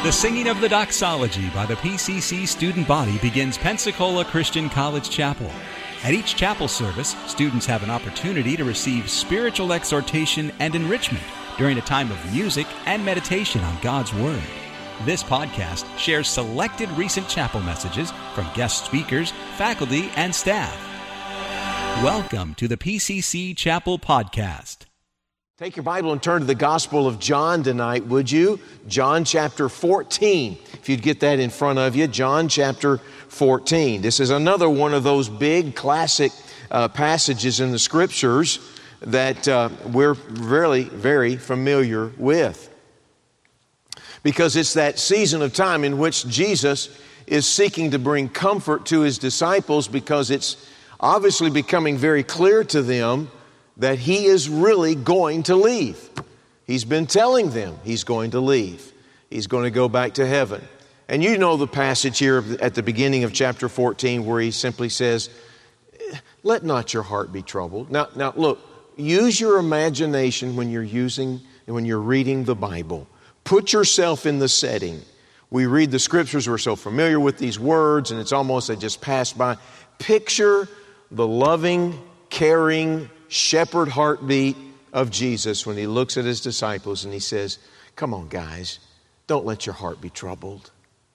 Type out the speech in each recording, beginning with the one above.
The singing of the doxology by the PCC student body begins Pensacola Christian College Chapel. At each chapel service, students have an opportunity to receive spiritual exhortation and enrichment during a time of music and meditation on God's Word. This podcast shares selected recent chapel messages from guest speakers, faculty, and staff. Welcome to the PCC Chapel Podcast. Take your Bible and turn to the Gospel of John tonight, would you? John chapter 14. If you'd get that in front of you, John chapter 14. This is another one of those big classic passages in the Scriptures that we're really very familiar with. Because it's that season of time in which Jesus is seeking to bring comfort to His disciples, because it's obviously becoming very clear to them that He is really going to leave. He's been telling them He's going to leave. He's going to go back to heaven. And you know the passage here at the beginning of chapter 14 where He simply says, "Let not your heart be troubled." Now look, use your imagination when you're reading the Bible. Put yourself in the setting. We read the Scriptures, we're so familiar with these words, and it's almost they just pass by. Picture the loving, caring, shepherd heartbeat of Jesus when He looks at His disciples and He says, "Come on, guys, don't let your heart be troubled.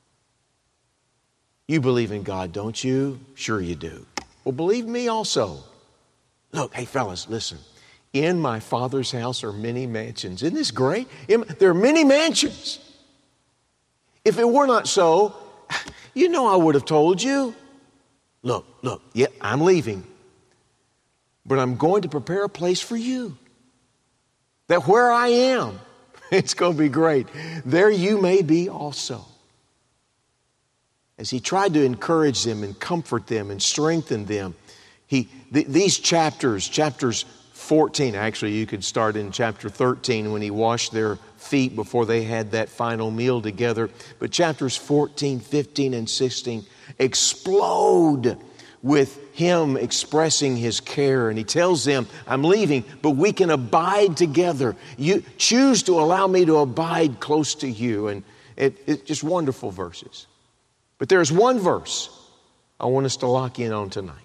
You believe in God, don't you? Sure you do. Well, believe me also. Look, hey fellas, listen. In my Father's house are many mansions." Isn't this great? There are many mansions. If it were not so, you know I would have told you. Look, yeah, I'm leaving. But I'm going to prepare a place for you. That where I am, it's going to be great. There you may be also. As He tried to encourage them and comfort them and strengthen them, these chapters 14, actually you could start in chapter 13 when He washed their feet before they had that final meal together. But chapters 14, 15, and 16 explode with Him expressing His care. And He tells them, "I'm leaving, but we can abide together. You choose to allow me to abide close to you." And it's just wonderful verses. But there's one verse I want us to lock in on tonight.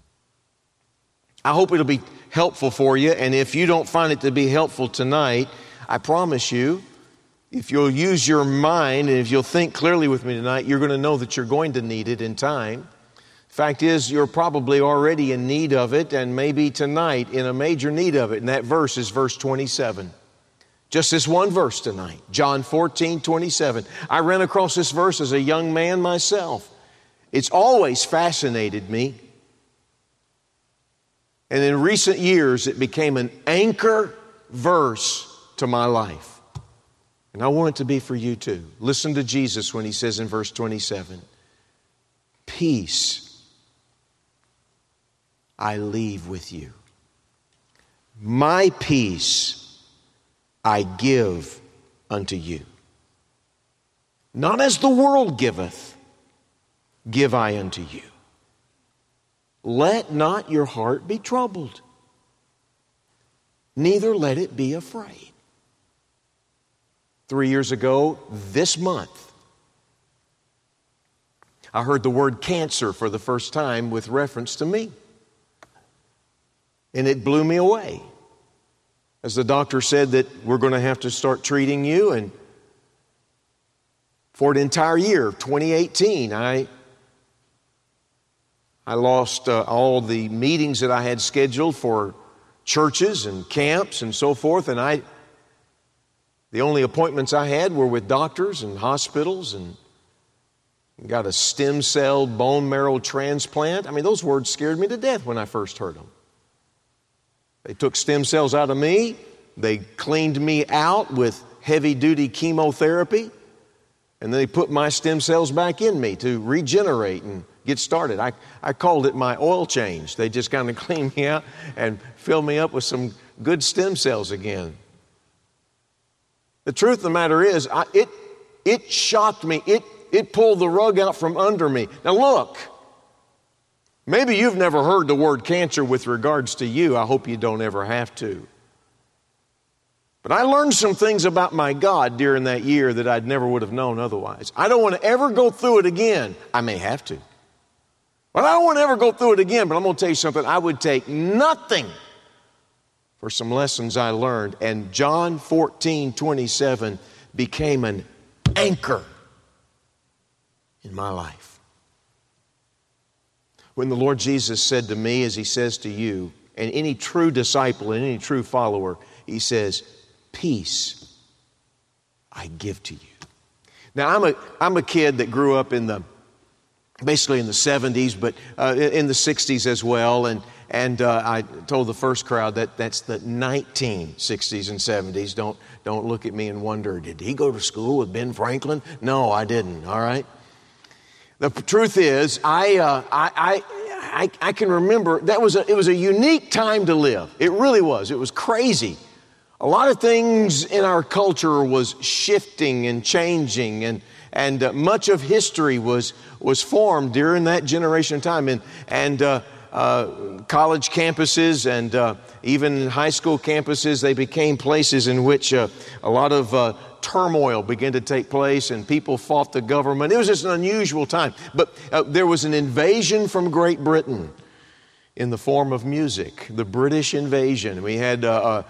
I hope it'll be helpful for you. And if you don't find it to be helpful tonight, I promise you, if you'll use your mind and if you'll think clearly with me tonight, you're going to know that you're going to need it in time. Fact is, you're probably already in need of it, and maybe tonight in a major need of it. And that verse is verse 27. Just this one verse tonight, John 14:27. I ran across this verse as a young man myself. It's always fascinated me. And in recent years, it became an anchor verse to my life. And I want it to be for you too. Listen to Jesus when He says in verse 27, "Peace I leave with you. My peace I give unto you. Not as the world giveth, give I unto you. Let not your heart be troubled, neither let it be afraid." 3 years ago, this month, I heard the word cancer for the first time with reference to me. And it blew me away. As the doctor said that we're going to have to start treating you. And for an entire year of 2018, I lost all the meetings that I had scheduled for churches and camps and so forth. And the only appointments I had were with doctors and hospitals, and got a stem cell bone marrow transplant. I mean, those words scared me to death when I first heard them. They took stem cells out of me. They cleaned me out with heavy-duty chemotherapy. And then they put my stem cells back in me to regenerate and get started. I called it my oil change. They just kind of cleaned me out and filled me up with some good stem cells again. The truth of the matter is, it shocked me. It pulled the rug out from under me. Now look, maybe you've never heard the word cancer with regards to you. I hope you don't ever have to. But I learned some things about my God during that year that I never would have known otherwise. I don't want to ever go through it again. I may have to. But I don't want to ever go through it again. But I'm going to tell you something. I would take nothing for some lessons I learned. And John 14:27 became an anchor in my life. When the Lord Jesus said to me, as He says to you, and any true disciple and any true follower, He says, peace I give to you. Now, I'm a kid that grew up basically in the 70s, but in the 60s as well. And I told the first crowd that's the 1960s and 70s. Don't look at me and wonder, did he go to school with Ben Franklin? No, I didn't. All right. The truth is, I can remember it was a unique time to live. It really was. It was crazy. A lot of things in our culture was shifting and changing, and much of history was formed during that generation of time. And college campuses and even high school campuses, they became places in which a lot of turmoil began to take place, and people fought the government. It was just an unusual time. But there was an invasion from Great Britain in the form of music, the British invasion. We had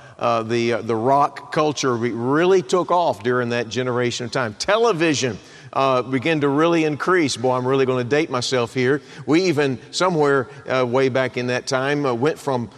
the rock culture really took off during that generation of time. Television began to really increase. Boy, I'm really going to date myself here. We even somewhere way back in that time went from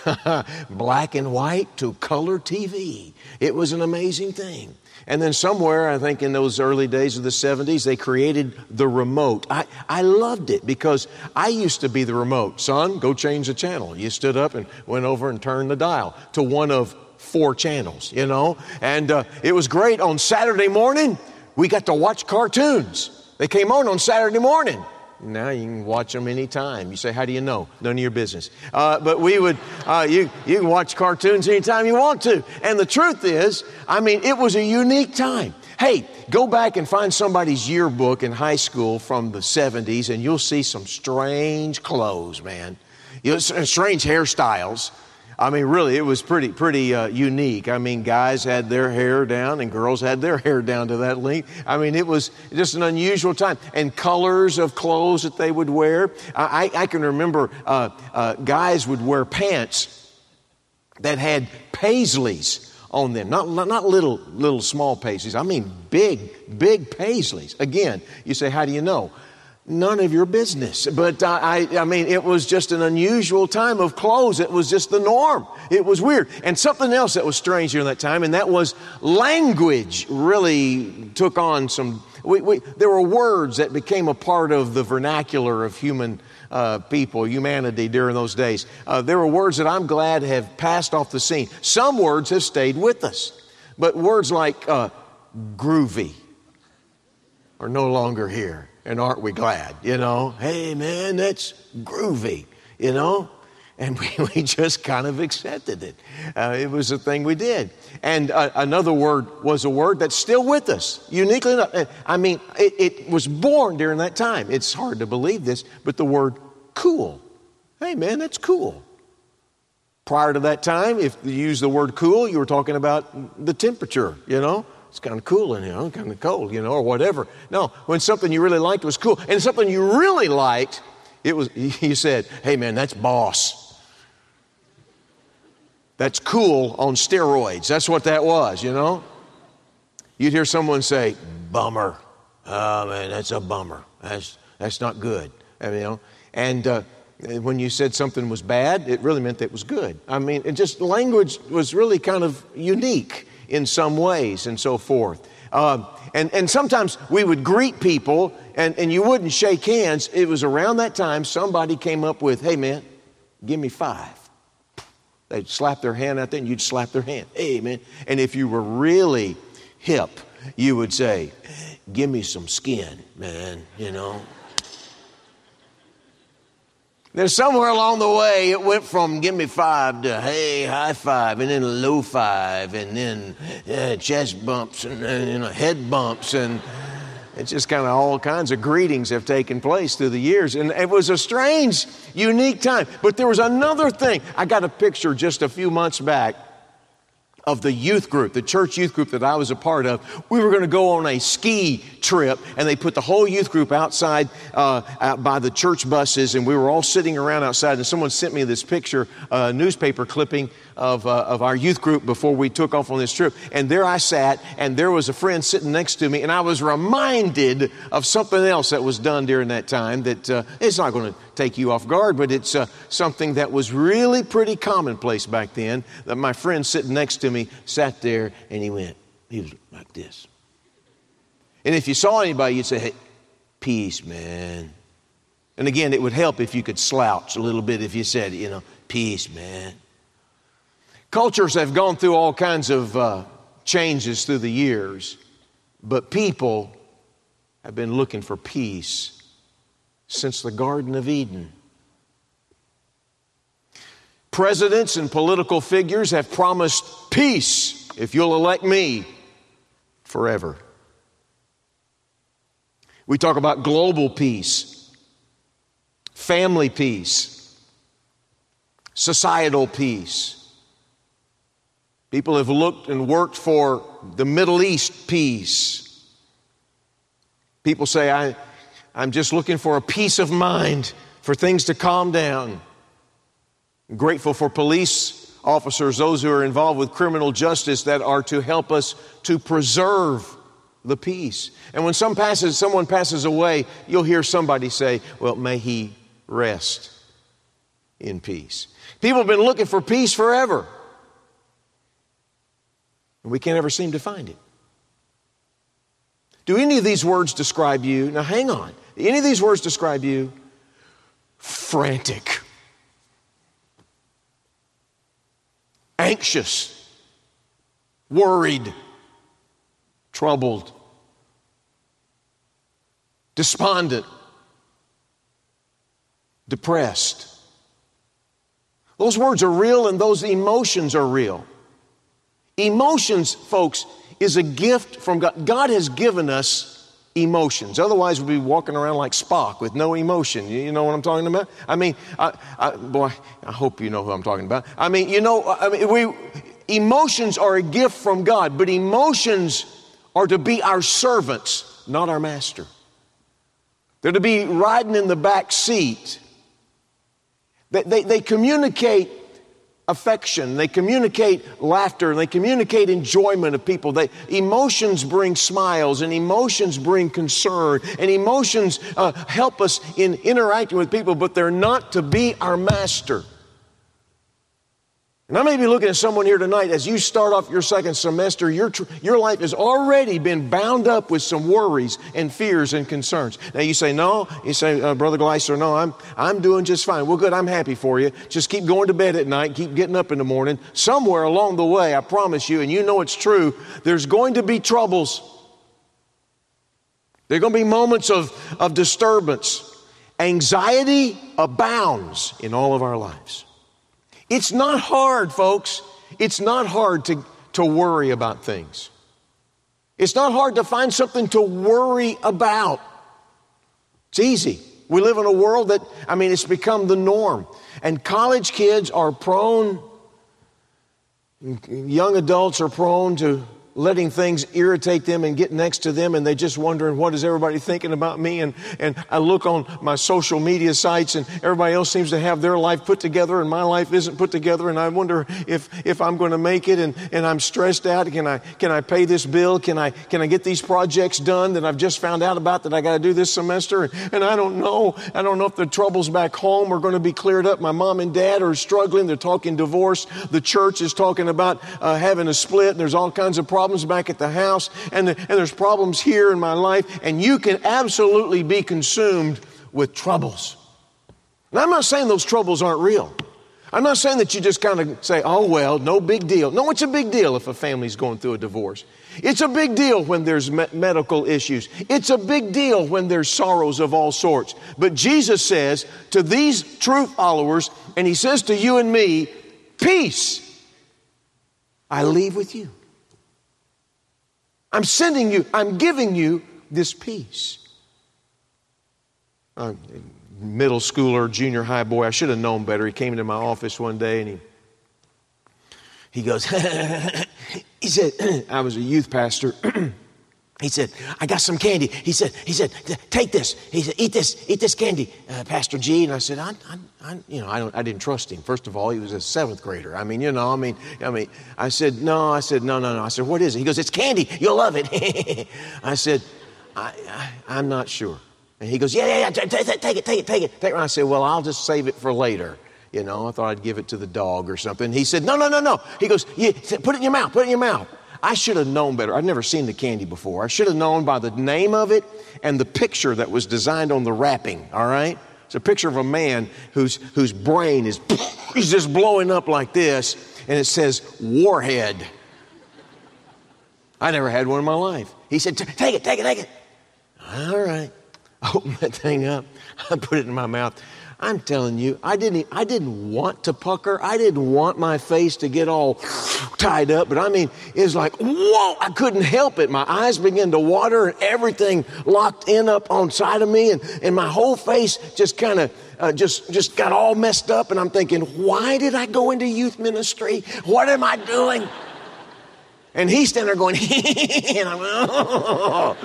black and white to color TV. It was an amazing thing. And then somewhere, I think in those early days of the 70s, they created the remote. I loved it because I used to be the remote. Son, go change the channel. You stood up and went over and turned the dial to one of 4 channels, you know. And it was great. On Saturday morning, we got to watch cartoons. They came on Saturday morning. Now you can watch them anytime. You say, how do you know? None of your business. But we would, you can watch cartoons anytime you want to. And the truth is, it was a unique time. Hey, go back and find somebody's yearbook in high school from the 70s and you'll see some strange clothes, man. Strange hairstyles. Really, it was pretty unique. Guys had their hair down and girls had their hair down to that length. It was just an unusual time. And colors of clothes that they would wear. I can remember guys would wear pants that had paisleys on them. Not little small paisleys. Big paisleys. Again, you say, how do you know? None of your business. But it was just an unusual time of clothes. It was just the norm. It was weird. And something else that was strange during that time, and that was language really took on some, there were words that became a part of the vernacular of humanity during those days. There were words that I'm glad have passed off the scene. Some words have stayed with us. But words like groovy are no longer here. And aren't we glad, you know? Hey, man, that's groovy, you know? And we just kind of accepted it. It was a thing we did. And another word was a word that's still with us, uniquely enough. It was born during that time. It's hard to believe this, but the word cool. Hey, man, that's cool. Prior to that time, if you used the word cool, you were talking about the temperature, you know? It's kind of cool in here, kind of cold, you know, or whatever. No, when something you really liked was cool, and something you really liked, you said, hey man, that's boss. That's cool on steroids. That's what that was, you know. You'd hear someone say, bummer. Oh man, that's a bummer. That's not good. And when you said something was bad, it really meant that it was good. Language was really kind of unique in some ways and so forth. And sometimes we would greet people and you wouldn't shake hands. It was around that time somebody came up with, hey man, give me 5. They'd slap their hand out there and you'd slap their hand. Hey man. And if you were really hip, you would say, give me some skin, man, you know. Then somewhere along the way, it went from give me 5 to hey, high 5, and then low 5, and then chest bumps and head bumps. And it's just kind of all kinds of greetings have taken place through the years. And it was a strange, unique time. But there was another thing. I got a picture just a few months back of the youth group, the church youth group that I was a part of. We were going to go on a ski trip, and they put the whole youth group outside out by the church buses, and we were all sitting around outside, and someone sent me this picture, newspaper clipping of our youth group before we took off on this trip. And there I sat, and there was a friend sitting next to me, and I was reminded of something else that was done during that time that it's not going to take you off guard, but it's something that was really pretty commonplace back then, that my friend sitting next to me sat there, and he was like this. And if you saw anybody, you'd say, "Hey, peace, man." And again, it would help if you could slouch a little bit if you said, "Peace, man." Cultures have gone through all kinds of changes through the years, but people have been looking for peace since the Garden of Eden. Presidents and political figures have promised peace if you'll elect me forever. We talk about global peace, family peace, societal peace. People have looked and worked for the Middle East peace. People say, I'm just looking for a peace of mind, for things to calm down. I'm grateful for police officers, those who are involved with criminal justice, that are to help us to preserve the peace. And when someone passes away, you'll hear somebody say, "Well, may he rest in peace." People have been looking for peace forever, and we can't ever seem to find it. Do any of these words describe you? Now hang on. Do any of these words describe you? Frantic, anxious, worried, troubled, despondent, depressed. Those words are real, and those emotions are real. Emotions, folks, is a gift from God. God has given us emotions. Otherwise, we'd be walking around like Spock with no emotion. You know what I'm talking about? I mean, boy, I hope you know who I'm talking about. Emotions are a gift from God, but emotions are to be our servants, not our master. They're to be riding in the back seat. They communicate affection, they communicate laughter, and they communicate enjoyment of people. Emotions bring smiles, and emotions bring concern, and emotions help us in interacting with people, but they're not to be our master. And I may be looking at someone here tonight, as you start off your second semester, your life has already been bound up with some worries and fears and concerns. Now you say, Brother Gleiser, no, I'm doing just fine. Well, good, I'm happy for you. Just keep going to bed at night, keep getting up in the morning. Somewhere along the way, I promise you, and you know it's true, there's going to be troubles. There are going to be moments of disturbance. Anxiety abounds in all of our lives. It's not hard, folks. It's not hard to worry about things. It's not hard to find something to worry about. It's easy. We live in a world that, it's become the norm. And college kids are prone, young adults are prone to letting things irritate them and get next to them, and they're just wondering, what is everybody thinking about me? And I look on my social media sites, and everybody else seems to have their life put together, and my life isn't put together, and I wonder if I'm going to make it, and I'm stressed out. Can I pay this bill? Can I get these projects done that I've just found out about that I got to do this semester? And I don't know. I don't know if the troubles back home are going to be cleared up. My mom and dad are struggling. They're talking divorce. The church is talking about having a split, and there's all kinds of problems back at the house, and there's problems here in my life, and you can absolutely be consumed with troubles. And I'm not saying those troubles aren't real. I'm not saying that you just kind of say, oh, well, no big deal. No, it's a big deal if a family's going through a divorce. It's a big deal when there's medical issues. It's a big deal when there's sorrows of all sorts. But Jesus says to these true followers, and he says to you and me, peace I leave with you. I'm sending you, I'm giving you this peace. Middle schooler, junior high boy, I should have known better. He came into my office one day, and He goes, he said, I was a youth pastor. He said, I got some candy. He said, take this. He said, eat this candy, Pastor G. And I said, I didn't trust him. First of all, he was a 7th grader. I said, no. I said, what is it? He goes, it's candy. You'll love it. I said, I'm not sure. And he goes, yeah, take it. And I said, well, I'll just save it for later. I thought I'd give it to the dog or something. He said, no. He goes, yeah, put it in your mouth. I should have known better. I'd never seen the candy before. I should have known by the name of it and the picture that was designed on the wrapping, all right? It's a picture of a man whose brain is he's just blowing up like this, and it says, Warhead. I never had one in my life. He said, take it. All right. I opened that thing up. I put it in my mouth. I'm telling you, I didn't want to pucker. I didn't want my face to get all tied up. But it was like, whoa, I couldn't help it. My eyes began to water and everything locked in up on side of me. And my whole face just kind of just got all messed up. And I'm thinking, why did I go into youth ministry? What am I doing? And he's standing there going, and I'm, oh,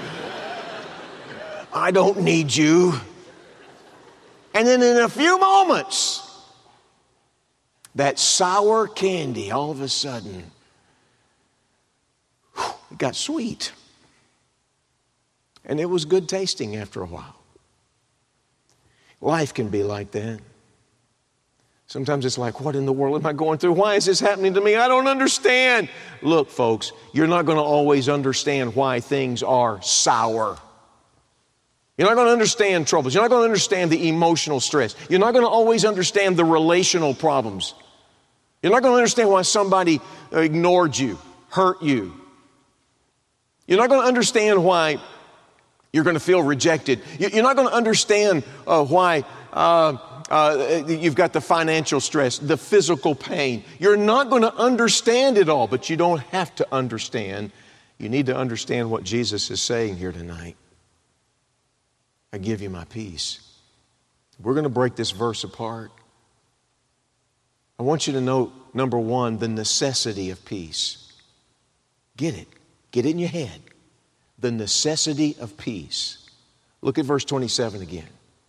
I don't need you. And then in a few moments, that sour candy, all of a sudden, it got sweet. And it was good tasting after a while. Life can be like that. Sometimes it's like, what in the world am I going through? Why is this happening to me? I don't understand. Look, folks, you're not going to always understand why things are sour. You're not going to understand troubles. You're not going to understand the emotional stress. You're not going to always understand the relational problems. You're not going to understand why somebody ignored you, hurt you. You're not going to understand why you're going to feel rejected. You're not going to understand why you've got the financial stress, the physical pain. You're not going to understand it all, but you don't have to understand. You need to understand what Jesus is saying here tonight. I give you my peace. We're going to break this verse apart. I want you to know, number one, the necessity of peace. Get it. Get it in your head. The necessity of peace. Look at verse 27 again.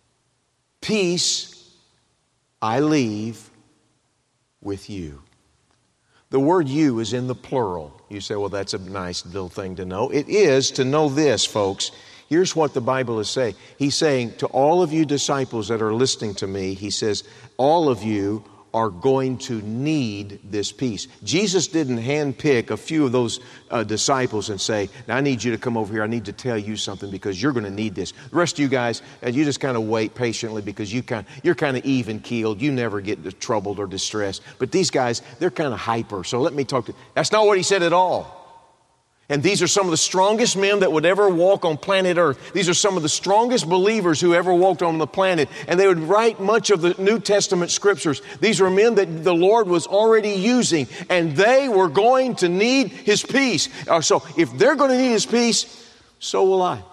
Peace I leave with you. The word you is in the plural. You say, well, that's a nice little thing to know. It is to know this, folks. Here's what the Bible is saying. He's saying to all of you disciples that are listening to me, he says, all of you are going to need this peace. Jesus didn't handpick a few of those disciples and say, now I need you to come over here. I need to tell you something because you're going to need this. The rest of you guys, you just kind of wait patiently because you're kind of even-keeled. You never get troubled or distressed. But these guys, they're kind of hyper. So let me talk to you. That's not what he said at all. And these are some of the strongest men that would ever walk on planet Earth. These are some of the strongest believers who ever walked on the planet. And they would write much of the New Testament scriptures. These were men that the Lord was already using. And they were going to need His peace. So if they're going to need His peace, so will I.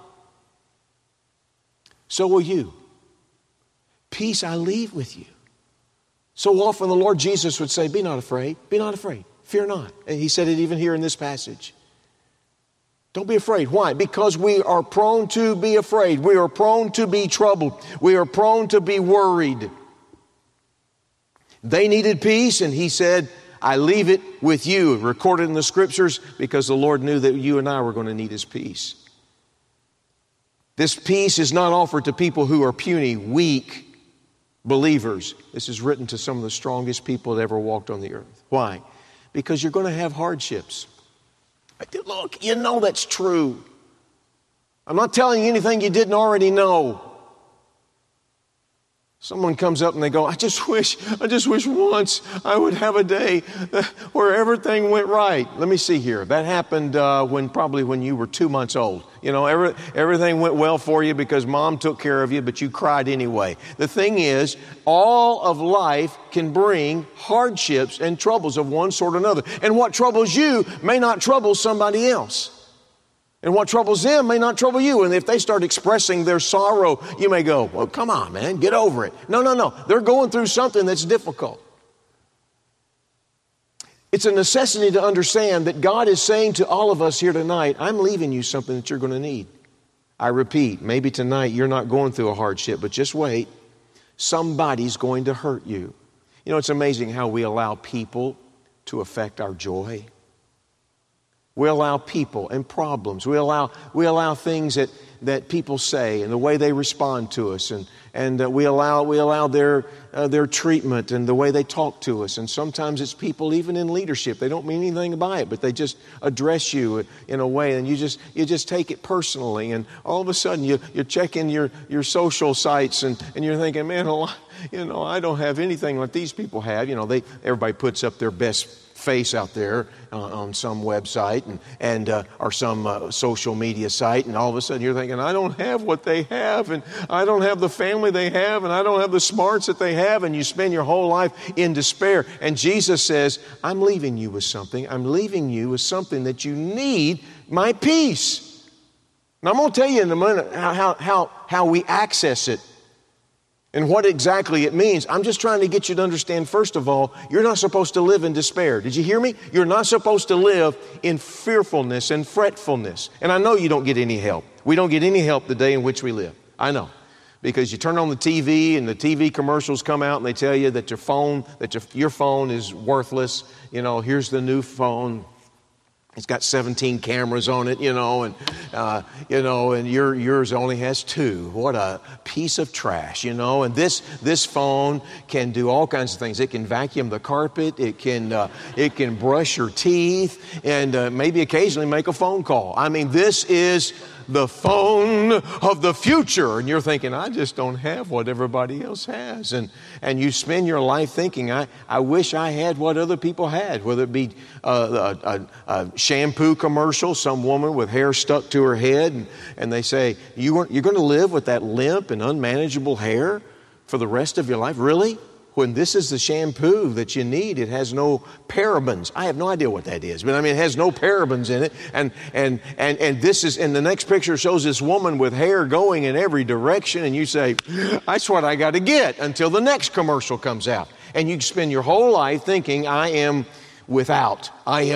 So will you. Peace I leave with you. So often the Lord Jesus would say, be not afraid. Be not afraid. Fear not. And He said it even here in this passage. Don't be afraid. Why? Because we are prone to be afraid. We are prone to be troubled. We are prone to be worried. They needed peace, and He said, I leave it with you, recorded in the scriptures, because the Lord knew that you and I were going to need His peace. This peace is not offered to people who are puny, weak believers. This is written to some of the strongest people that ever walked on the earth. Why? Because you're going to have hardships. Look, you know that's true. I'm not telling you anything you didn't already know. Someone comes up and they go, I just wish once I would have a day where everything went right. Let me see here. That happened probably when you were 2 months old. You know, everything went well for you because mom took care of you, but you cried anyway. The thing is, all of life can bring hardships and troubles of one sort or another. And what troubles you may not trouble somebody else. And what troubles them may not trouble you. And if they start expressing their sorrow, you may go, well, come on, man, get over it. No. They're going through something that's difficult. It's a necessity to understand that God is saying to all of us here tonight, I'm leaving you something that you're going to need. I repeat, maybe tonight you're not going through a hardship, but just wait. Somebody's going to hurt you. You know, it's amazing how we allow people to affect our joy. We allow people and problems. We allow things that people say and the way they respond to us, and we allow their treatment and the way they talk to us. And sometimes it's people even in leadership. They don't mean anything by it, but they just address you in a way, and you just take it personally. And all of a sudden you're checking your social sites and you're thinking, man, I don't have anything like these people have. Everybody puts up their best face out there on some website and or some social media site, and all of a sudden you're thinking, I don't have what they have, and I don't have the family they have, and I don't have the smarts that they have, and you spend your whole life in despair. And Jesus says, I'm leaving you with something. I'm leaving you with something that you need, my peace. Now I'm going to tell you in a minute how we access it and what exactly it means. I'm just trying to get you to understand, first of all, you're not supposed to live in despair. Did you hear me? You're not supposed to live in fearfulness and fretfulness. And I know you don't get any help. We don't get any help the day in which we live. I know. Because you turn on the TV and the TV commercials come out and they tell you that your phone is worthless. Here's the new phone. It's got 17 cameras on it, and yours only has 2. What a piece of trash, And this phone can do all kinds of things. It can vacuum the carpet. It can brush your teeth, and maybe occasionally make a phone call. I mean, this is the phone of the future. And you're thinking, I just don't have what everybody else has. And you spend your life thinking, I wish I had what other people had, whether it be a shampoo commercial, some woman with hair stuck to her head, and they say, you're going to live with that limp and unmanageable hair for the rest of your life? Really? When this is the shampoo that you need, it has no parabens. I have no idea what that is, but it has no parabens in it. And this is, and the next picture shows this woman with hair going in every direction, and you say, that's what I got to get until the next commercial comes out. And you spend your whole life thinking, I am without. I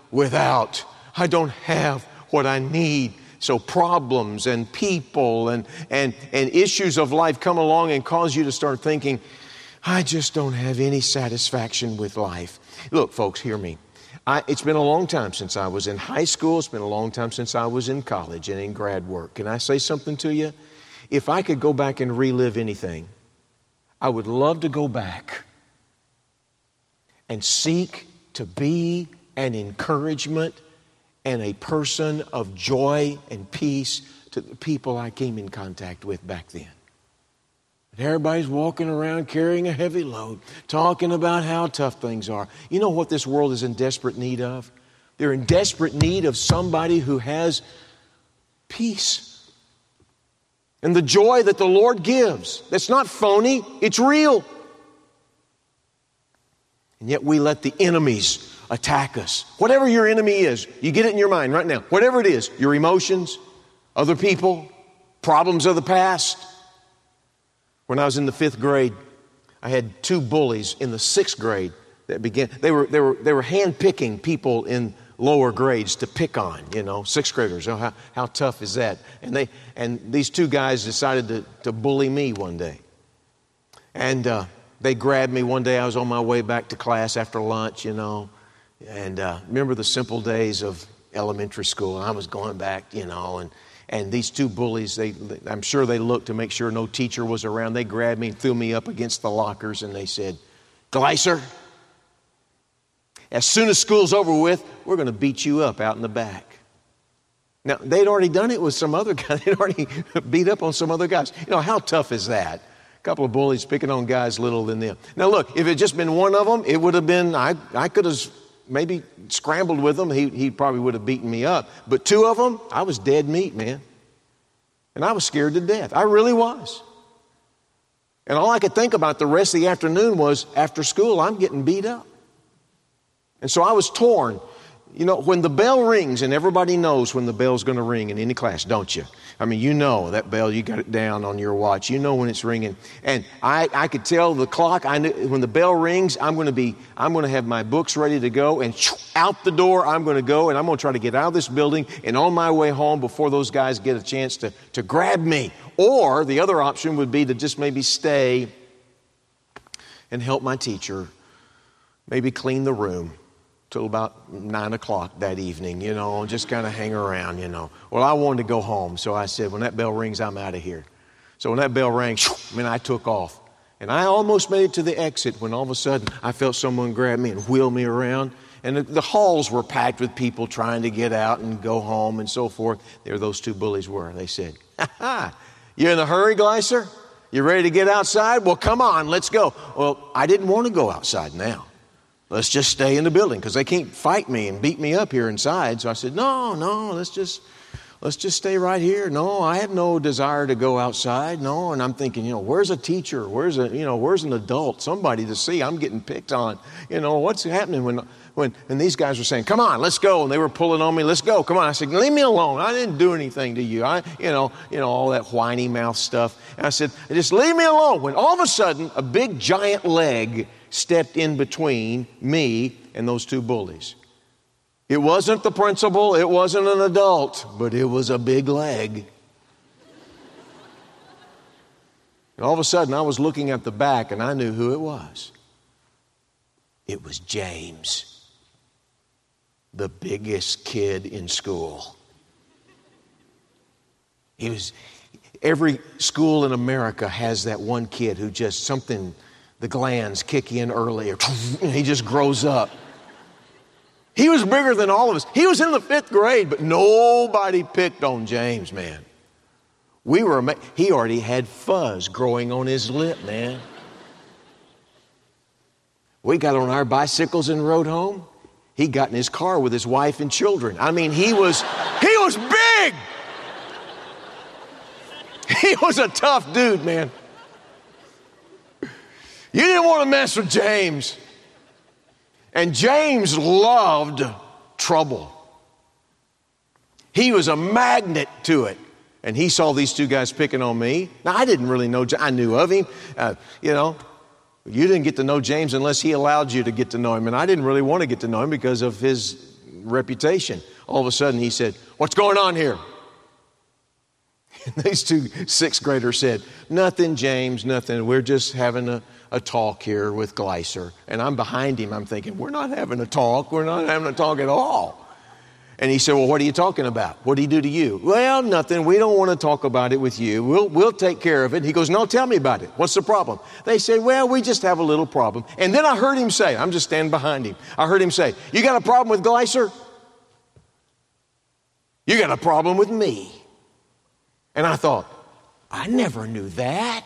don't have what I need. So problems and people and issues of life come along and cause you to start thinking, I just don't have any satisfaction with life. Look, folks, hear me. It's been a long time since I was in high school. It's been a long time since I was in college and in grad work. Can I say something to you? If I could go back and relive anything, I would love to go back and seek to be an encouragement and a person of joy and peace to the people I came in contact with back then. Everybody's walking around carrying a heavy load, talking about how tough things are. You know what this world is in desperate need of? They're in desperate need of somebody who has peace. And the joy that the Lord gives. That's not phony, it's real. And yet we let the enemies attack us. Whatever your enemy is, you get it in your mind right now. Whatever it is, your emotions, other people, problems of the past. When I was in the 5th grade, I had 2 bullies in the 6th grade that began. They were handpicking people in lower grades to pick on, 6th graders. How tough is that? And these 2 guys decided to bully me one day. And they grabbed me one day. I was on my way back to class after lunch, and remember the simple days of elementary school. I was going back, and these 2 bullies, I'm sure they looked to make sure no teacher was around. They grabbed me and threw me up against the lockers, and they said, Gleiser, as soon as school's over with, we're going to beat you up out in the back. Now, they'd already done it with some other guys. They'd already beat up on some other guys. How tough is that? A couple of bullies picking on guys little than them. Now, look, if it had just been one of them, it would have been, I could have maybe scrambled with him. He probably would have beaten me up. But 2 of them, I was dead meat, man. And I was scared to death. I really was. And all I could think about the rest of the afternoon was, after school, I'm getting beat up. And so I was torn. When the bell rings, and everybody knows when the bell's going to ring in any class, don't you? I mean, you know that bell, you got it down on your watch. You know when it's ringing. And I could tell the clock. I knew when the bell rings, I'm going to have my books ready to go, and out the door I'm going to go, and I'm going to try to get out of this building and on my way home before those guys get a chance to grab me. Or the other option would be to just maybe stay and help my teacher, maybe clean the room till about 9 o'clock that evening, just kind of hang around, Well, I wanted to go home, so I said, when that bell rings, I'm out of here. So when that bell rang, I took off. And I almost made it to the exit when all of a sudden I felt someone grab me and wheel me around. And the halls were packed with people trying to get out and go home and so forth. There those two bullies were. They said, "Ha-ha, you in a hurry, Gleiser? You ready to get outside? Well, come on, let's go." Well, I didn't want to go outside now. Let's just stay in the building because they can't fight me and beat me up here inside. So I said, no, let's just stay right here. No, I have no desire to go outside. No, and I'm thinking, where's a teacher? Where's an adult? Somebody to see. I'm getting picked on. What's happening when these guys were saying, "Come on, let's go," and they were pulling on me. "Let's go, come on." I said, "Leave me alone. I didn't do anything to you. All that whiny mouth stuff." And I said, "Just leave me alone." When all of a sudden, a big giant leg stepped in between me and those two bullies. It wasn't the principal, it wasn't an adult, but it was a big leg. And all of a sudden I was looking at the back and I knew who it was. It was James, the biggest kid in school. Every school in America has that one kid who just the glands kick in earlier. And he just grows up. He was bigger than all of us. He was in the 5th grade, but nobody picked on James, man. He already had fuzz growing on his lip, man. We got on our bicycles and rode home. He got in his car with his wife and children. I mean, he was big. He was a tough dude, man. You didn't want to mess with James. And James loved trouble. He was a magnet to it. And he saw these two guys picking on me. Now, I didn't really know. I knew of him. You didn't get to know James unless he allowed you to get to know him. And I didn't really want to get to know him because of his reputation. All of a sudden, he said, "What's going on here?" And these two 6th graders said, "Nothing, James, nothing. We're just having a talk here with Gleiser." And I'm behind him. I'm thinking, we're not having a talk. We're not having a talk at all. And he said, "Well, what are you talking about? What did he do to you?" "Well, nothing. We don't want to talk about it with you. We'll take care of it." He goes, "No, tell me about it. What's the problem?" They said, "Well, we just have a little problem." And then I heard him say, I'm just standing behind him. I heard him say, "You got a problem with Gleiser? You got a problem with me." And I thought, I never knew that.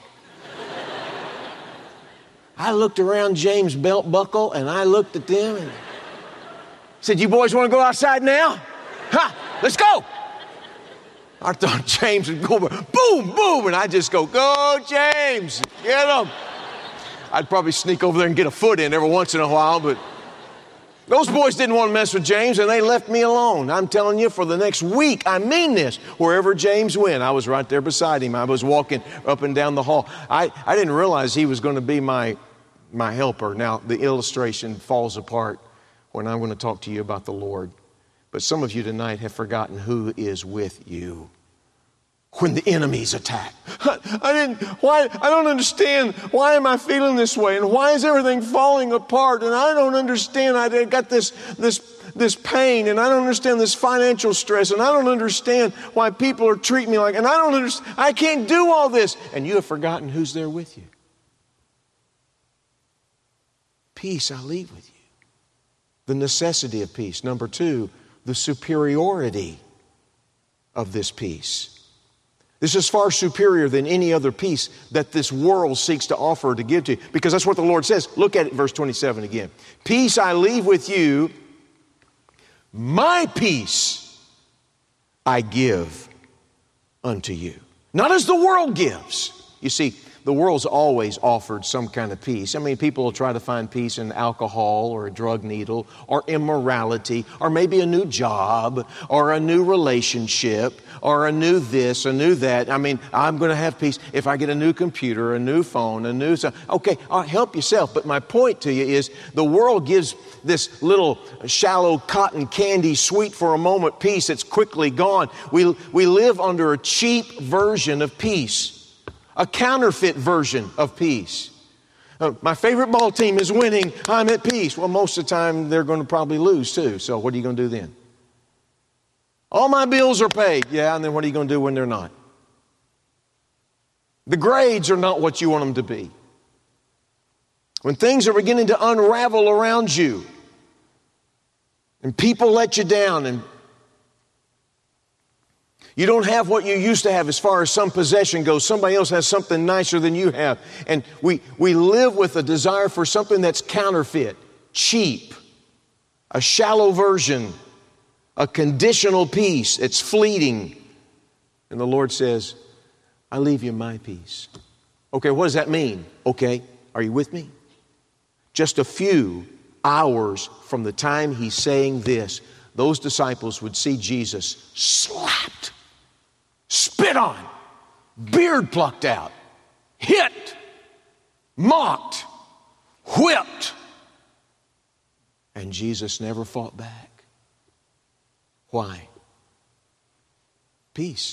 I looked around James' belt buckle and I looked at them and said, "You boys want to go outside now? Let's go." I thought James would go boom, boom, and I'd just go, "Go, James, get him." I'd probably sneak over there and get a foot in every once in a while, but those boys didn't want to mess with James, and they left me alone. I'm telling you, for the next week, I mean this, wherever James went, I was right there beside him. I was walking up and down the hall. I didn't realize he was going to be my helper. Now, the illustration falls apart when I'm going to talk to you about the Lord. But some of you tonight have forgotten who is with you when the enemies attack. I don't understand. Why am I feeling this way? And why is everything falling apart? And I don't understand. I got this pain, and I don't understand this financial stress, and I don't understand why people are treating me like, and I don't understand. I can't do all this. And you have forgotten who's there with you. Peace I leave with you. The necessity of peace. Number 2, the superiority of this peace. This is far superior than any other peace that this world seeks to offer to give to you. Because that's what the Lord says. Look at it, verse 27 again. "Peace I leave with you, my peace I give unto you." Not as the world gives. You see, the world's always offered some kind of peace. I mean, people will try to find peace in alcohol or a drug needle or immorality or maybe a new job or a new relationship or a new this, a new that. I mean, I'm going to have peace if I get a new computer, a new phone, a new... Okay, help yourself. But my point to you is the world gives this little shallow cotton candy, sweet for a moment peace that's quickly gone. We live under a cheap version of peace. A counterfeit version of peace. My favorite ball team is winning. I'm at peace. Well, most of the time they're going to probably lose too. So what are you going to do then? All my bills are paid. Yeah, and then what are you going to do when they're not? The grades are not what you want them to be. When things are beginning to unravel around you and people let you down and you don't have what you used to have as far as some possession goes. Somebody else has something nicer than you have. And we live with a desire for something that's counterfeit, cheap, a shallow version, a conditional peace. It's fleeting. And the Lord says, I leave you my peace. Okay, what does that mean? Okay, are you with me? Just a few hours from the time he's saying this, those disciples would see Jesus slapped, spit on, beard plucked out, hit, mocked, whipped. And Jesus never fought back. Why? Peace.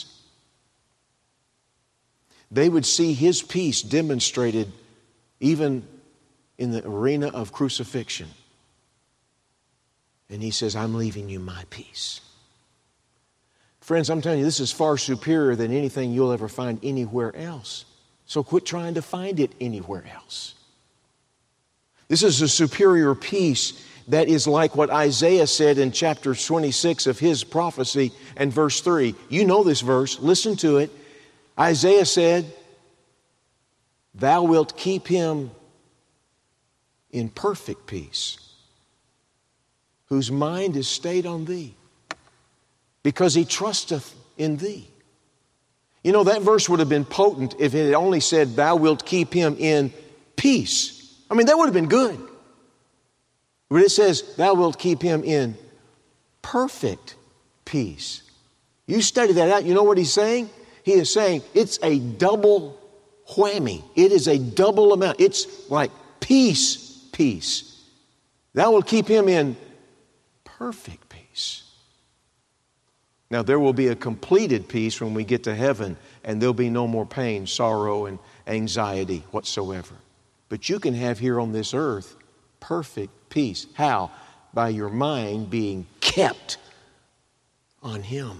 They would see his peace demonstrated even in the arena of crucifixion. And he says, I'm leaving you my peace. Friends, I'm telling you, this is far superior than anything you'll ever find anywhere else. So quit trying to find it anywhere else. This is a superior peace that is like what Isaiah said in chapter 26 of his prophecy and verse 3. You know this verse. Listen to it. Isaiah said, Thou wilt keep him in perfect peace, whose mind is stayed on thee, because he trusteth in thee. You know, that verse would have been potent if it had only said, Thou wilt keep him in peace. I mean, that would have been good. But it says, Thou wilt keep him in perfect peace. You study that out, you know what he's saying? He is saying it's a double whammy. It is a double amount. It's like peace. Thou wilt keep him in perfect peace. Now, there will be a completed peace when we get to heaven, and there'll be no more pain, sorrow, and anxiety whatsoever. But you can have here on this earth perfect peace. How? By your mind being kept on him.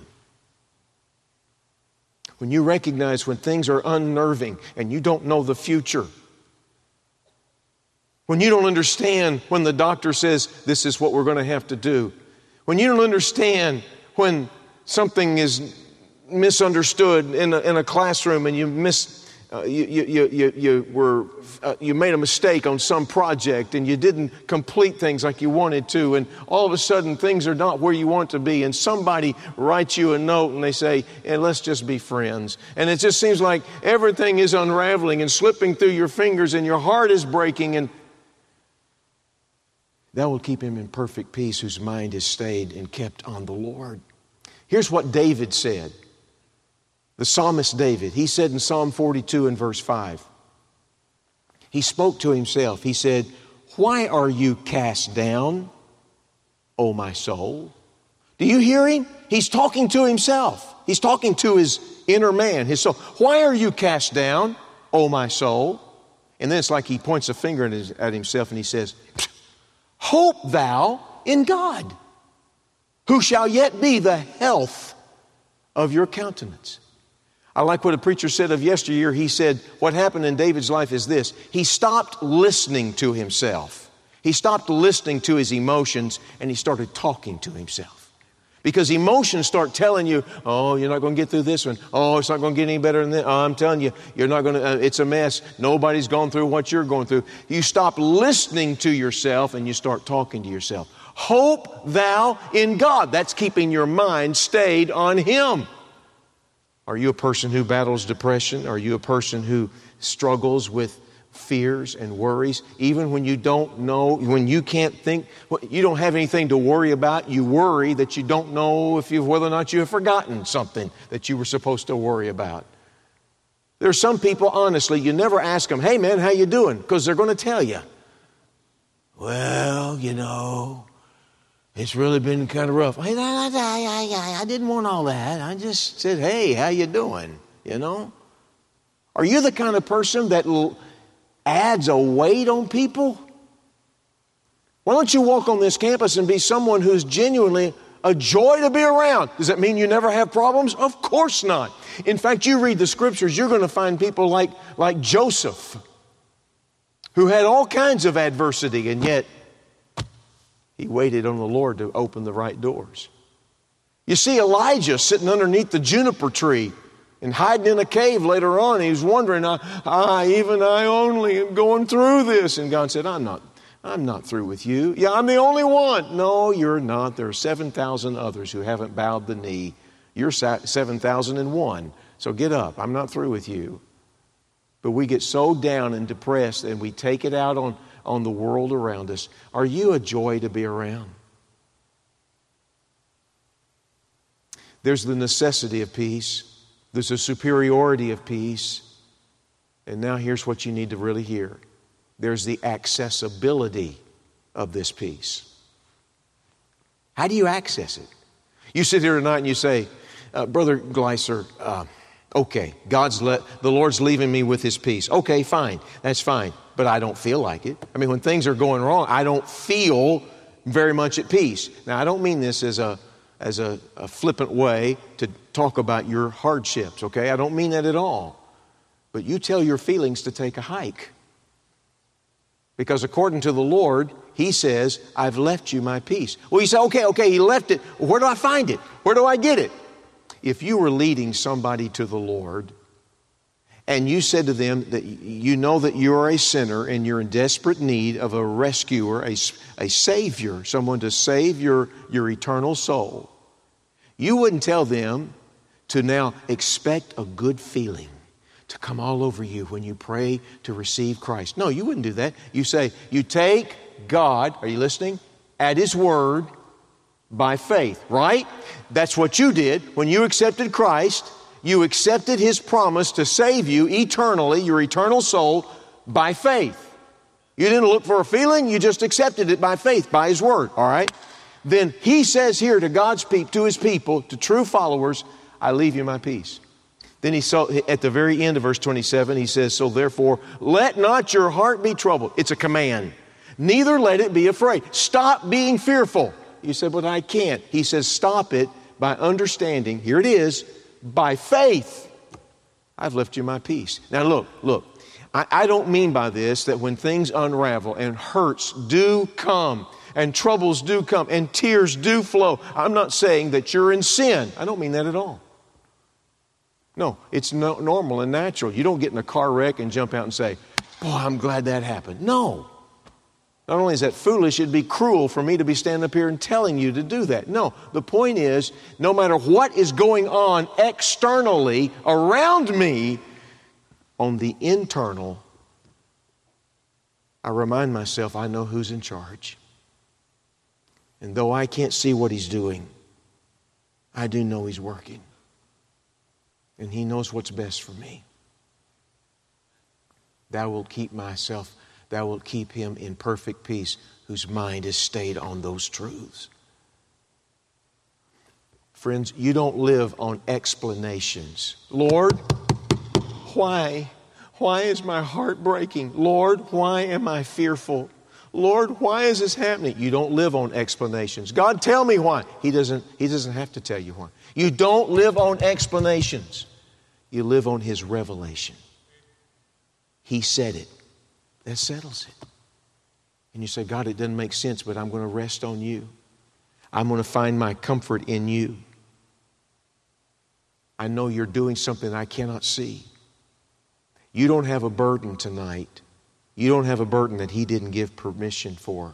When you recognize when things are unnerving and you don't know the future, when you don't understand when the doctor says this is what we're going to have to do, when you don't understand when something is misunderstood in a classroom and you made a mistake on some project and you didn't complete things like you wanted to, and all of a sudden things are not where you want to be, and somebody writes you a note and they say, let's just be friends. And it just seems like everything is unraveling and slipping through your fingers and your heart is breaking, and Thou wilt keep him in perfect peace whose mind is stayed and kept on the Lord. Here's what David said. The psalmist David, he said in Psalm 42 and verse 5, he spoke to himself. He said, Why are you cast down, O my soul? Do you hear him? He's talking to himself. He's talking to his inner man, his soul. Why are you cast down, O my soul? And then it's like he points a finger at himself and he says, Hope thou in God, who shall yet be the health of your countenance. I like what a preacher said of yesteryear. He said, what happened in David's life is this. He stopped listening to himself. He stopped listening to his emotions and he started talking to himself. Because emotions start telling you, oh, you're not going to get through this one. Oh, it's not going to get any better than this. Oh, I'm telling you, you're not going to, it's a mess. Nobody's gone through what you're going through. You stop listening to yourself and you start talking to yourself. Hope thou in God. That's keeping your mind stayed on Him. Are you a person who battles depression? Are you a person who struggles with fears and worries, even when you don't know, when you can't think, you don't have anything to worry about, you worry that you don't know whether or not you have forgotten something that you were supposed to worry about. There are some people, honestly, you never ask them, hey man, how you doing? Because they're going to tell you, well, it's really been kind of rough. I didn't want all that. I just said, hey, how you doing? Are you the kind of person that adds a weight on people? Why don't you walk on this campus and be someone who's genuinely a joy to be around? Does that mean you never have problems? Of course not. In fact, you read the scriptures, you're going to find people like Joseph, who had all kinds of adversity, and yet he waited on the Lord to open the right doors. You see Elijah sitting underneath the juniper tree and hiding in a cave later on. He was wondering, even I only am going through this. And God said, I'm not through with you. Yeah, I'm the only one. No, you're not. There are 7,000 others who haven't bowed the knee. You're 7,001. So get up. I'm not through with you. But we get so down and depressed and we take it out on the world around us. Are you a joy to be around? There's the necessity of peace. There's a superiority of peace. And now here's what you need to really hear. There's the accessibility of this peace. How do you access it? You sit here tonight and you say, Brother Gleiser, okay, the Lord's leaving me with His peace. Okay, fine, that's fine, but I don't feel like it. I mean, when things are going wrong, I don't feel very much at peace. Now, I don't mean this as a flippant way to talk about your hardships, okay? I don't mean that at all. But you tell your feelings to take a hike. Because according to the Lord, He says, I've left you my peace. Well, you say, okay, He left it. Where do I find it? Where do I get it? If you were leading somebody to the Lord and you said to them that you know that you are a sinner and you're in desperate need of a rescuer, a Savior, someone to save your eternal soul, you wouldn't tell them to now expect a good feeling to come all over you when you pray to receive Christ. No, you wouldn't do that. You say, you take God, are you listening? At His word by faith, right? That's what you did when you accepted Christ. You accepted His promise to save you eternally, your eternal soul, by faith. You didn't look for a feeling, you just accepted it by faith, by His word, all right? Then He says here to His people, to true followers, I leave you my peace. Then at the very end of verse 27, He says, so therefore, let not your heart be troubled. It's a command. Neither let it be afraid. Stop being fearful. You said, but I can't. He says, stop it by understanding, here it is, by faith, I've left you my peace. Now look, I don't mean by this that when things unravel and hurts do come and troubles do come and tears do flow, I'm not saying that you're in sin. I don't mean that at all. No, it's normal and natural. You don't get in a car wreck and jump out and say, boy, I'm glad that happened. No. Not only is that foolish, it'd be cruel for me to be standing up here and telling you to do that. No, the point is, no matter what is going on externally around me, on the internal, I remind myself I know who's in charge. And though I can't see what He's doing, I do know He's working. And He knows what's best for me. Thou wilt keep him in perfect peace, whose mind is stayed on those truths. Friends, you don't live on explanations. Lord, why? Why is my heart breaking? Lord, why am I fearful? Lord, why is this happening? You don't live on explanations. God, tell me why. He doesn't have to tell you why. You don't live on explanations. You live on His revelation. He said it. That settles it. And you say, God, it doesn't make sense, but I'm going to rest on you. I'm going to find my comfort in you. I know you're doing something I cannot see. You don't have a burden tonight. You don't have a burden that He didn't give permission for.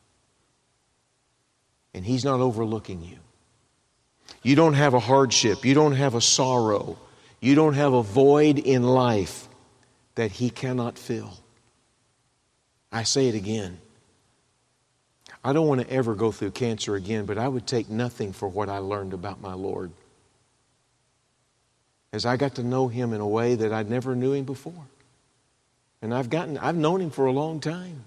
And He's not overlooking you. You don't have a hardship. You don't have a sorrow. You don't have a void in life that He cannot fill. I say it again. I don't want to ever go through cancer again, but I would take nothing for what I learned about my Lord. As I got to know Him in a way that I never knew Him before. And I've known Him for a long time.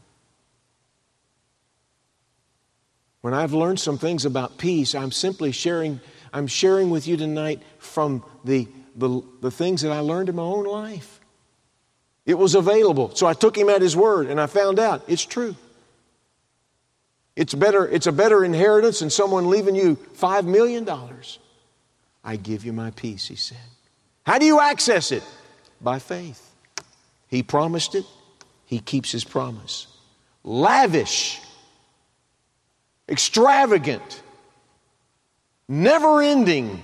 When I've learned some things about peace, I'm sharing with you tonight from the things that I learned in my own life. It was available. So I took Him at His word and I found out it's true. It's a better inheritance than someone leaving you $5 million. I give you my peace, He said. How do you access it? By faith. He promised it. He keeps His promise. Lavish, extravagant, never-ending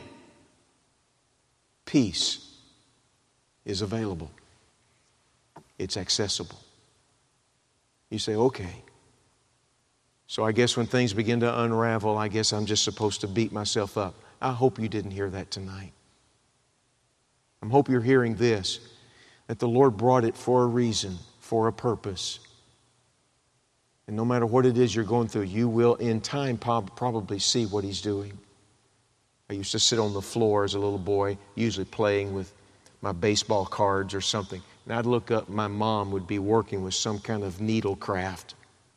peace is available. It's accessible. You say, okay. So I guess when things begin to unravel, I guess I'm just supposed to beat myself up. I hope you didn't hear that tonight. I hope you're hearing this, that the Lord brought it for a reason, for a purpose. And no matter what it is you're going through, you will in time probably see what He's doing. I used to sit on the floor as a little boy, usually playing with my baseball cards or something. And I'd look up, my mom would be working with some kind of needle craft.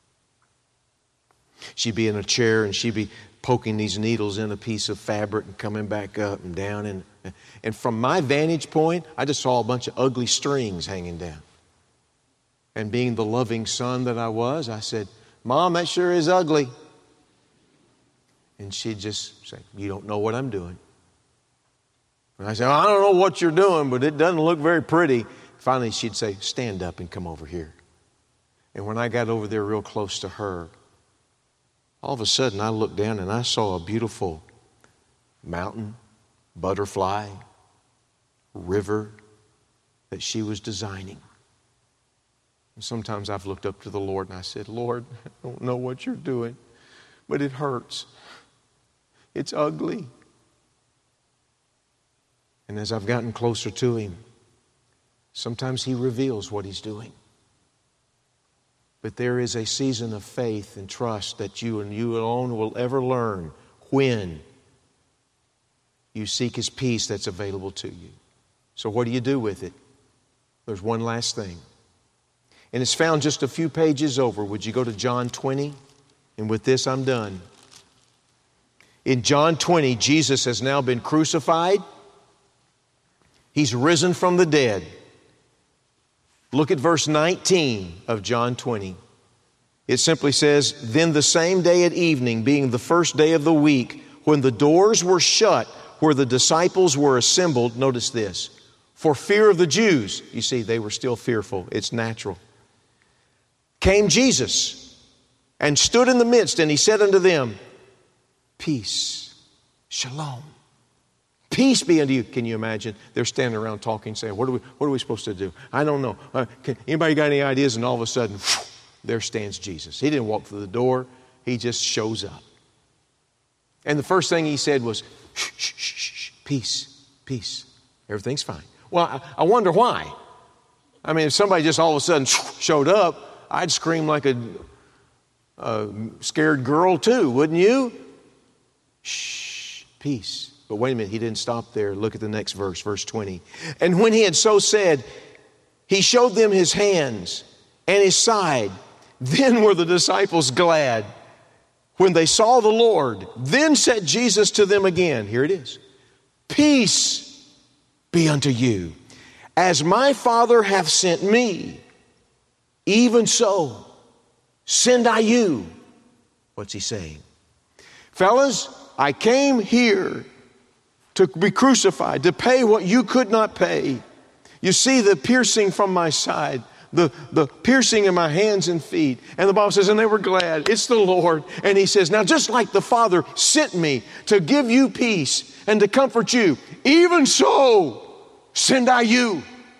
She'd be in a chair and she'd be poking these needles in a piece of fabric and coming back up and down. And from my vantage point, I just saw a bunch of ugly strings hanging down. And being the loving son that I was, I said, Mom, that sure is ugly. And she'd just say, you don't know what I'm doing. And I said, I don't know what you're doing, but it doesn't look very pretty. Finally, she'd say, stand up and come over here. And when I got over there real close to her, all of a sudden I looked down and I saw a beautiful mountain, butterfly, river that she was designing. And sometimes I've looked up to the Lord and I said, Lord, I don't know what you're doing, but it hurts. It's ugly. And as I've gotten closer to Him, sometimes He reveals what He's doing. But there is a season of faith and trust that you and you alone will ever learn when you seek His peace that's available to you. So what do you do with it? There's one last thing. And it's found just a few pages over. Would you go to John 20? And with this, I'm done. In John 20, Jesus has now been crucified. He's risen from the dead. Look at verse 19 of John 20. It simply says, then the same day at evening, being the first day of the week, when the doors were shut where the disciples were assembled, notice this, for fear of the Jews. You see, they were still fearful. It's natural. Came Jesus and stood in the midst, and He said unto them, peace, shalom. Peace be unto you. Can you imagine? They're standing around talking, saying, what are we supposed to do? I don't know. Anybody got any ideas? And all of a sudden, there stands Jesus. He didn't walk through the door. He just shows up. And the first thing He said was, shh, shh, shh, shh, peace, peace. Everything's fine. Well, I wonder why. I mean, if somebody just all of a sudden showed up, I'd scream like a scared girl too, wouldn't you? Shh, peace. But wait a minute, He didn't stop there. Look at the next verse, verse 20. And when He had so said, He showed them His hands and His side. Then were the disciples glad when they saw the Lord. Then said Jesus to them again, here it is, peace be unto you. As my Father hath sent me, even so send I you. What's He saying? Fellas, I came here to be crucified, to pay what you could not pay. You see the piercing from my side, the piercing in my hands and feet. And the Bible says, and they were glad. It's the Lord. And He says, now just like the Father sent me to give you peace and to comfort you, even so send I you.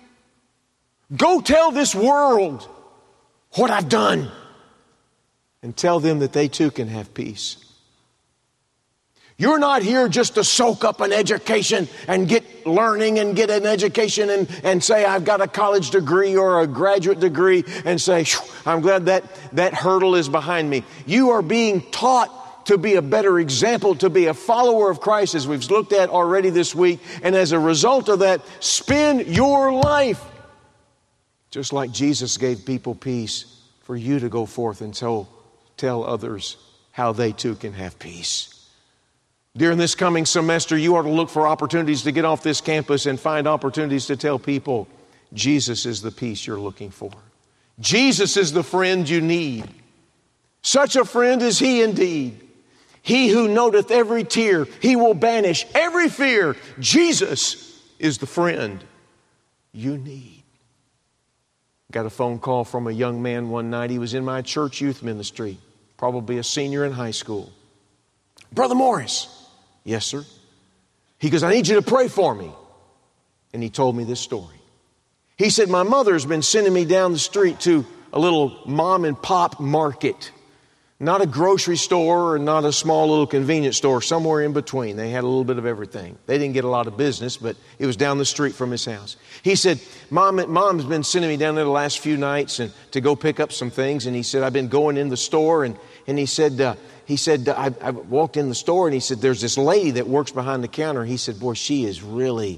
Go tell this world what I've done and tell them that they too can have peace. You're not here just to soak up an education and get learning and get an education and say, I've got a college degree or a graduate degree and say, I'm glad that hurdle is behind me. You are being taught to be a better example, to be a follower of Christ, as we've looked at already this week. And as a result of that, spend your life just like Jesus gave people peace, for you to go forth and tell others how they too can have peace. During this coming semester, you ought to look for opportunities to get off this campus and find opportunities to tell people Jesus is the peace you're looking for. Jesus is the friend you need. Such a friend is He indeed. He who noteth every tear, He will banish every fear. Jesus is the friend you need. Got a phone call from a young man one night. He was in my church youth ministry, probably a senior in high school. Brother Morris. Yes, sir. He goes, I need you to pray for me. And he told me this story. He said, my mother's been sending me down the street to a little mom and pop market. Not a grocery store and not a small little convenience store, somewhere in between. They had a little bit of everything. They didn't get a lot of business, but it was down the street from his house. He said, Mom's been sending me down there the last few nights and to go pick up some things. And he said, I've been going in the store. And he said, I walked in the store and he said, there's this lady that works behind the counter. He said, boy, she's really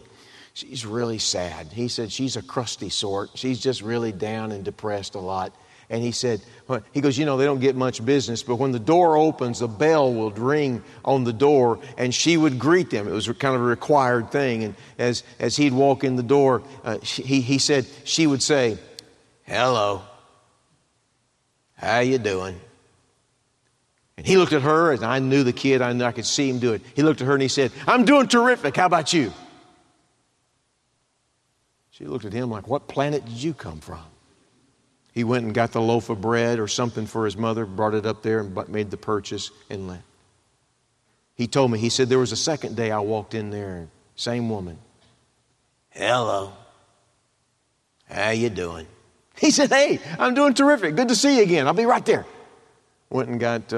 sad. He said, she's a crusty sort. She's just really down and depressed a lot. And he said, he goes, they don't get much business, but when the door opens, the bell will ring on the door and she would greet them. It was kind of a required thing. And as he'd walk in the door, he said, she would say, hello, how you doing? And he looked at her, and I knew the kid, I could see him do it. He looked at her and he said, I'm doing terrific. How about you? She looked at him like, what planet did you come from? He went and got the loaf of bread or something for his mother, brought it up there and made the purchase and left. He told me, he said, there was a second day I walked in there, same woman. Hello. How you doing? He said, hey, I'm doing terrific. Good to see you again. I'll be right there. Went and got,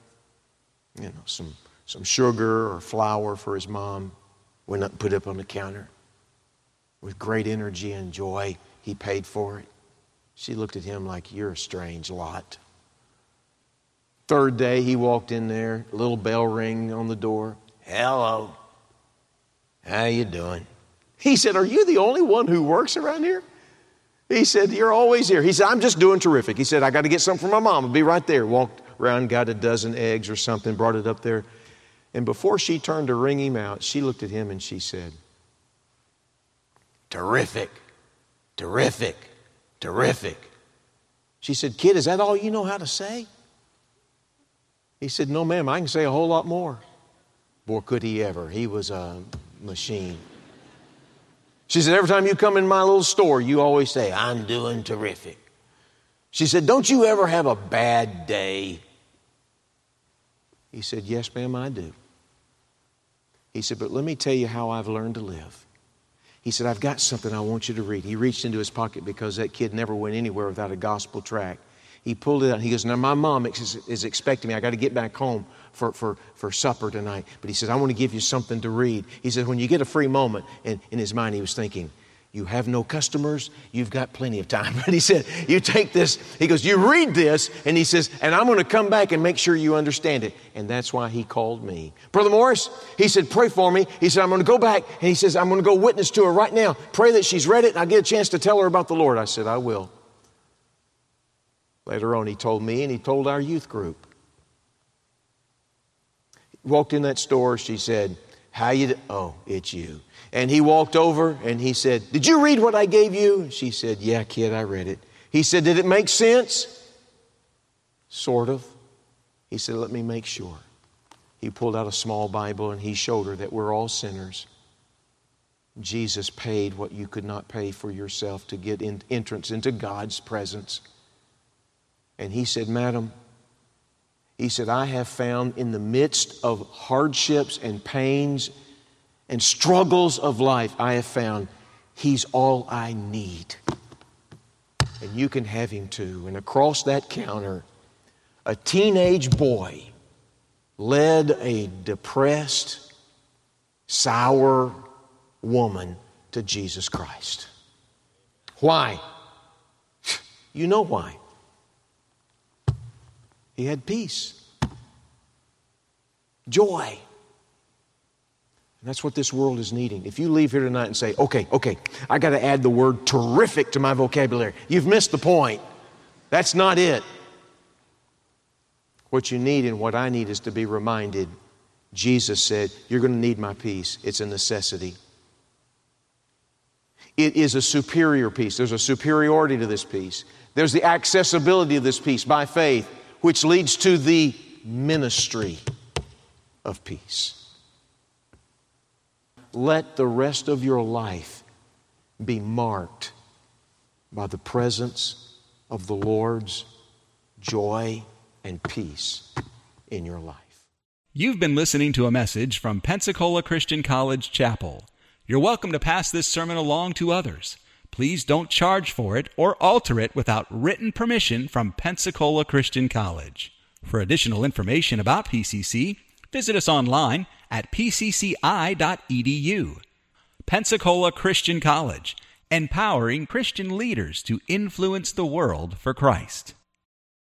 some sugar or flour for his mom. Went up and put it up on the counter. With great energy and joy, he paid for it. She looked at him like, you're a strange lot. Third day, he walked in there, a little bell ring on the door. Hello. How you doing? He said, are you the only one who works around here? He said, you're always here. He said, I'm just doing terrific. He said, I got to get something for my mom. I'll be right there. Walked around, got a dozen eggs or something, brought it up there. And before she turned to ring him out, she looked at him and she said, terrific, terrific, terrific. She said, kid, is that all you know how to say? He said, no, ma'am, I can say a whole lot more. Boy, could he ever. He was a machine. She said, every time you come in my little store, you always say, I'm doing terrific. She said, don't you ever have a bad day? He said, yes, ma'am, I do. He said, but let me tell you how I've learned to live. He said, I've got something I want you to read. He reached into his pocket because that kid never went anywhere without a gospel tract. He pulled it out. He goes, now my mom is expecting me. I got to get back home for supper tonight. But he says, I want to give you something to read. He said, when you get a free moment, in his mind he was thinking, you have no customers, you've got plenty of time. But he said, you take this. He goes, you read this. And he says, and I'm going to come back and make sure you understand it. And that's why he called me. Brother Morris, he said, pray for me. He said, I'm going to go back. And he says, I'm going to go witness to her right now. Pray that she's read it and I get a chance to tell her about the Lord. I said, I will. Later on, he told me and he told our youth group. He walked in that store. She said, oh, it's you. And he walked over and he said, did you read what I gave you? She said, yeah, kid, I read it. He said, did it make sense? Sort of. He said, let me make sure. He pulled out a small Bible and he showed her that we're all sinners. Jesus paid what you could not pay for yourself to get entrance into God's presence. And he said, madam, he said, I have found in the midst of hardships and pains and struggles of life, I have found He's all I need. And you can have Him too. And across that counter, a teenage boy led a depressed, sour woman to Jesus Christ. Why? You know why. He had peace, joy. And that's what this world is needing. If you leave here tonight and say, okay, I got to add the word terrific to my vocabulary, you've missed the point. That's not it. What you need and what I need is to be reminded. Jesus said, you're going to need my peace. It's a necessity. It is a superior peace. There's a superiority to this peace. There's the accessibility of this peace by faith, which leads to the ministry of peace. Let the rest of your life be marked by the presence of the Lord's joy and peace in your life. You've been listening to a message from Pensacola Christian College Chapel. You're welcome to pass this sermon along to others. Please don't charge for it or alter it without written permission from Pensacola Christian College. For additional information about PCC, visit us online at pcci.edu. Pensacola Christian College, empowering Christian leaders to influence the world for Christ.